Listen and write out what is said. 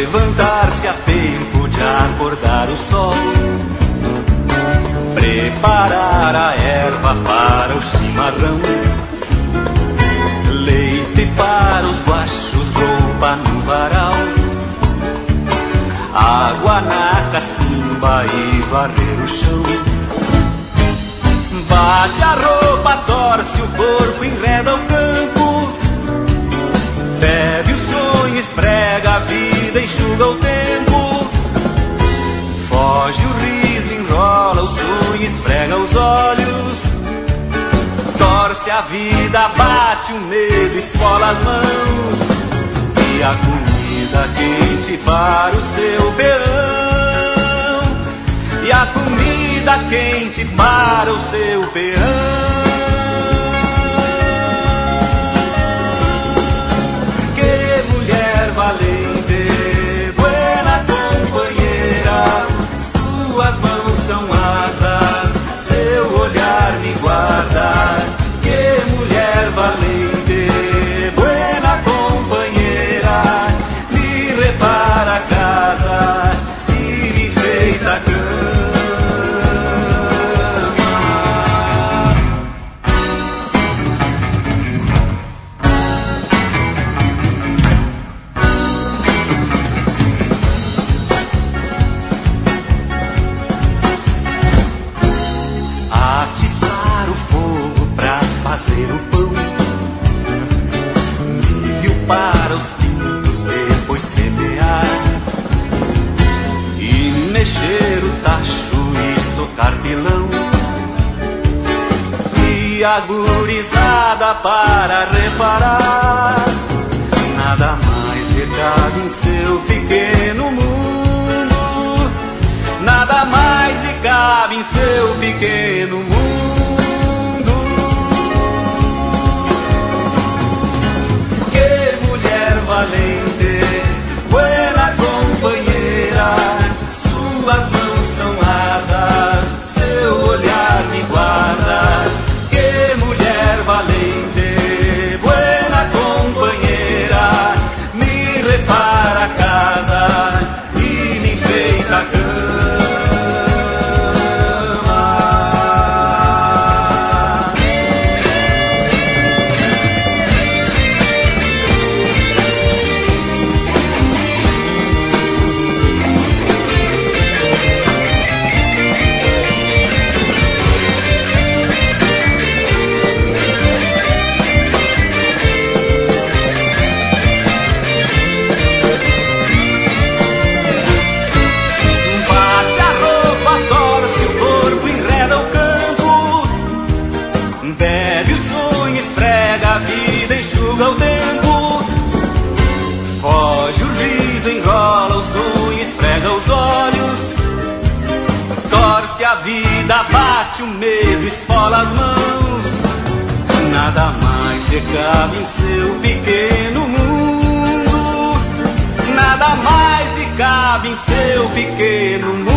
levantar-se a tempo de acordar o sol, preparar a erva para o chimarrão, leite para os guachos, roupa no varal, água na cacimba e varrer o chão. Bate a roupa, torce o corpo, enreda o campo, bebe o sonho, esfrega a vida, enxuga o tempo. Foge o riso, enrola o sonho, esfrega os olhos, torce a vida, bate o medo, esfola as mãos. E a comida quente para o seu peão, e a comida quente para o seu peão. Valente, buena companheira, suas mãos são asas, seu olhar me guarda. Que mulher valente, buena companheira, me repara a casa e me enfeita a cama. Fazer o pão, milho para os pintos, depois semear e mexer o tacho e socar pilão, e a gurizada para reparar. Nada mais lhe cabe em seu pequeno mundo, nada mais lhe cabe em seu pequeno mundo. Valente, buena companheira, suas mãos são asas, seu olhar me guarda. Que mulher valente, buena companheira, me repara a casa e me enfeita a cama. A vida bate o medo, esfola as mãos. Nada mais lhe cabe em seu pequeno mundo, nada mais lhe cabe em seu pequeno mundo.